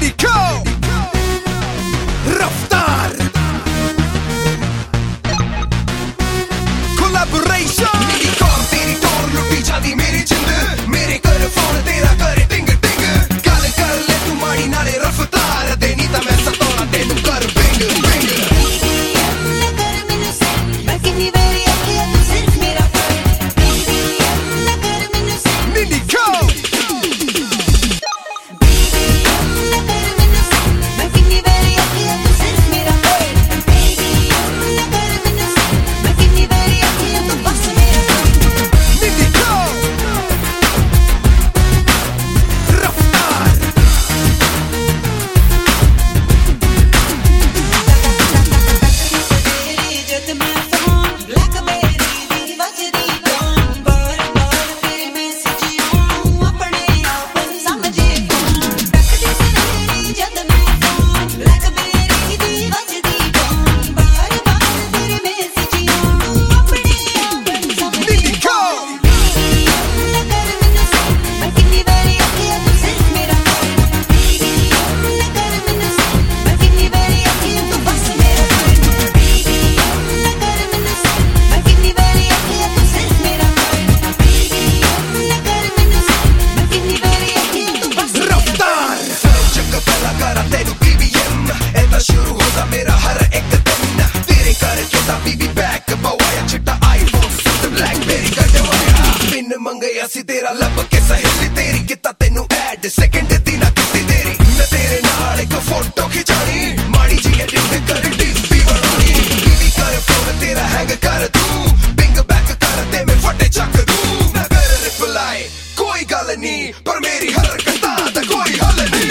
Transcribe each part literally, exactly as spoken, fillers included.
रफ्तार कोलैबोरेशन मेरी कॉल तेरी टोर लुटी जाती मेरी जिंद मेरे कर फोन तेरा करे टिंग टिंग गल कर ले तू माड़ी नाले रफ्तार देनी ता मैं सताना तेनू कर बिंग बिंग तेरा लब के सहेली तेरी किता तेनू ऐड सेकंड दी ना किती देरी मैं तेरे नाल एक फोटो खिचानी माड़ी जी एडिट कर डीपी बनानी बीबी कर फोन तेरा हैंग कर दूं बिंग बैक कर दे मैं फटे चक दूं ना कर रिप्लाई कोई गल नहीं पर मेरी हरकतां दा कोई हल नहीं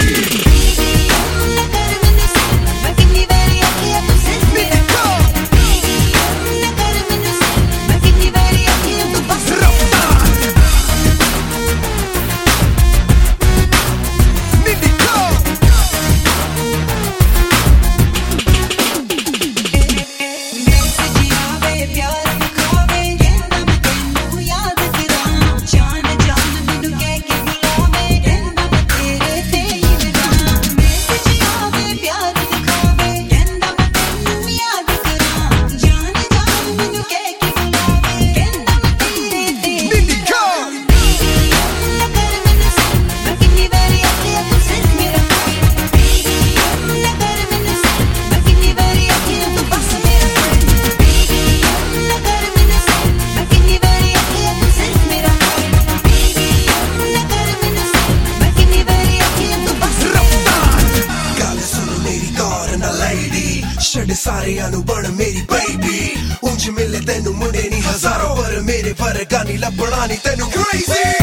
छड़ सारियां नू बन मेरी बेबी उंज मिले तेनू मुंडे नी हजारों पर मेरे वर्गा नी लभना नी तेनू क्रेजी